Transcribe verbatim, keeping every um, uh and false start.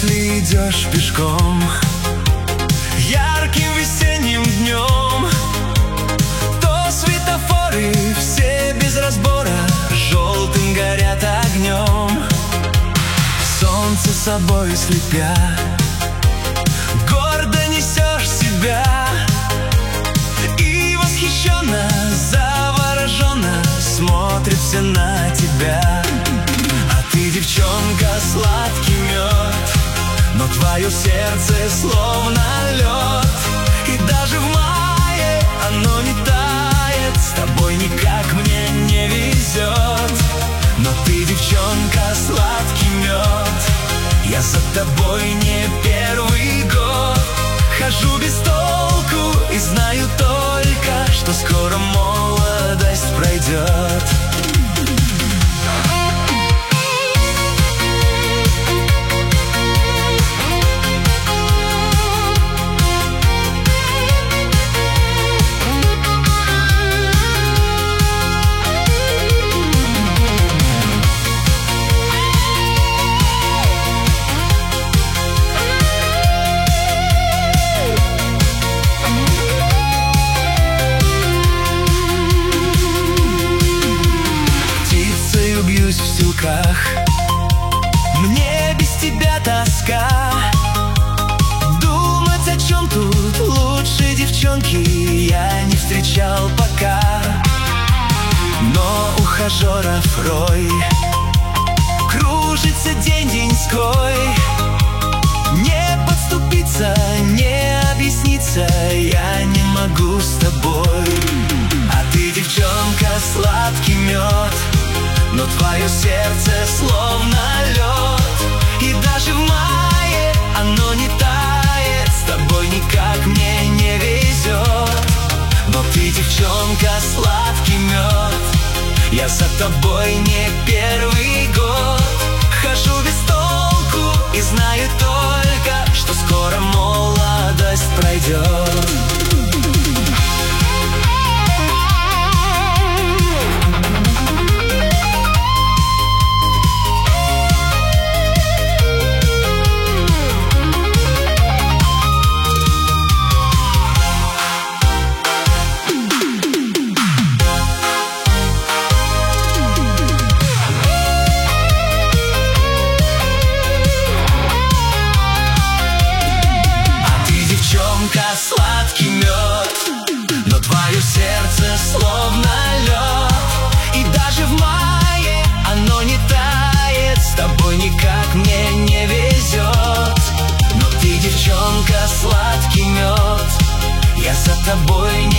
если идешь пешком ярким весенним днем, то светофоры все без разбора желтым горят огнем. Солнце собой слепя, гордо несешь себя и восхищенно, завороженно смотрят все на тебя. А ты, девчонка, сладкий мед, но твое сердце словно лед, и даже в мае оно не тает. С тобой никак мне не везет. Но ты, девчонка, сладкий мед, я за тобой не первый год. Хожу без толку и знаю только, что скоро молодость пройдет. В силках, мне без тебя тоска. Думать о чем тут лучше, девчонки, я не встречал пока. Но ухажеров рой, кружится день-деньской. Не подступиться, не объясниться я не могу с тобой. А ты, девчонка, сладкий мед, но твое сердце словно лед, и даже в мае оно не тает. С тобой никак мне не везет. Но ты, девчонка, сладкий мед, я за тобой не первый год. Хожу без толку и знаю только, что скоро молодость пройдет. Сладкий мед, но твое сердце словно лед, и даже в мае оно не тает. С тобой никак мне не везет. Но ты, девчонка, сладкий мед, я за тобой не